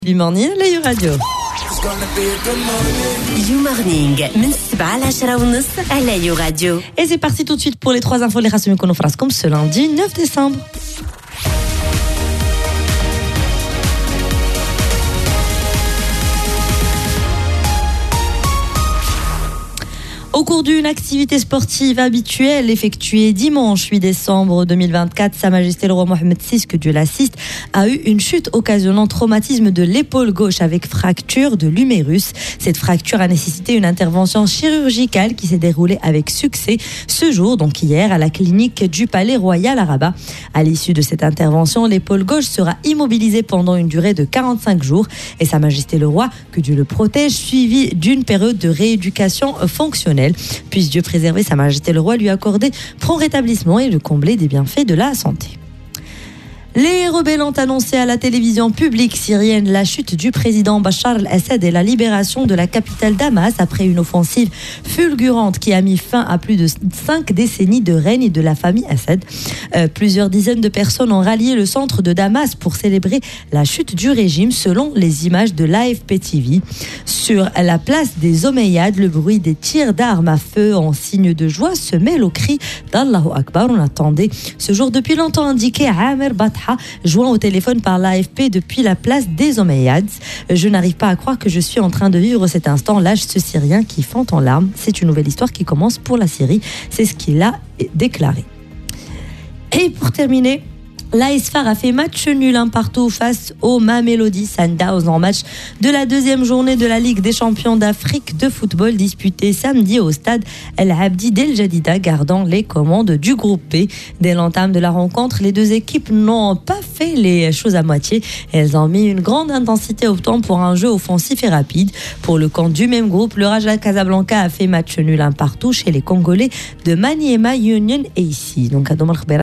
Du morning à la Radio. You Morning من 7 ل 10:30 على يو راديو. Et c'est parti tout de suite pour les 3 infos les Rassoumi qu'on nous fera comme ce lundi 9 décembre. Au cours d'une activité sportive habituelle effectuée dimanche 8 décembre 2024, Sa Majesté le roi Mohammed VI, que Dieu l'assiste, a eu une chute occasionnant traumatisme de l'épaule gauche avec fracture de l'humérus. Cette fracture a nécessité une intervention chirurgicale qui s'est déroulée avec succès ce jour, donc hier, à la clinique du Palais Royal à Rabat. À l'issue de cette intervention, l'épaule gauche sera immobilisée pendant une durée de 45 jours et Sa Majesté le roi, que Dieu le protège, suivi d'une période de rééducation fonctionnelle. Puisse Dieu préserver, Sa Majesté le roi lui accorder prompt rétablissement et le combler des bienfaits de la santé. Les rebelles ont annoncé à la télévision publique syrienne la chute du président Bachar el-Assad et la libération de la capitale Damas après une offensive fulgurante qui a mis fin à plus de 5 décennies de règne de la famille Assad. Plusieurs dizaines de personnes ont rallié le centre de Damas pour célébrer la chute du régime selon les images de l'AFP TV. Sur la place des Omeyyades, le bruit des tirs d'armes à feu en signe de joie se mêle au cri d'Allahu Akbar. On attendait ce jour depuis longtemps, indiqué Amer Batha, joint au téléphone par l'AFP depuis la place des Omeyyades. Je n'arrive pas à croire que je suis en train de vivre cet instant, lâche ce Syrien qui fond en larmes. C'est une nouvelle histoire qui commence pour la Syrie. C'est ce qu'il a déclaré. Et pour terminer, l'AS FAR a fait match nul partout face au Mamelodi Sundowns en match de la deuxième journée de la Ligue des champions d'Afrique de football disputée samedi au stade El Abdi d'El Jadida, gardant les commandes du groupe B. Dès l'entame de la rencontre, les deux équipes n'ont pas fait les choses à moitié. Elles ont mis une grande intensité optant pour un jeu offensif et rapide. Pour le camp du même groupe, le Raja Casablanca a fait match nul partout chez les Congolais de Maniema Union et ici. Donc,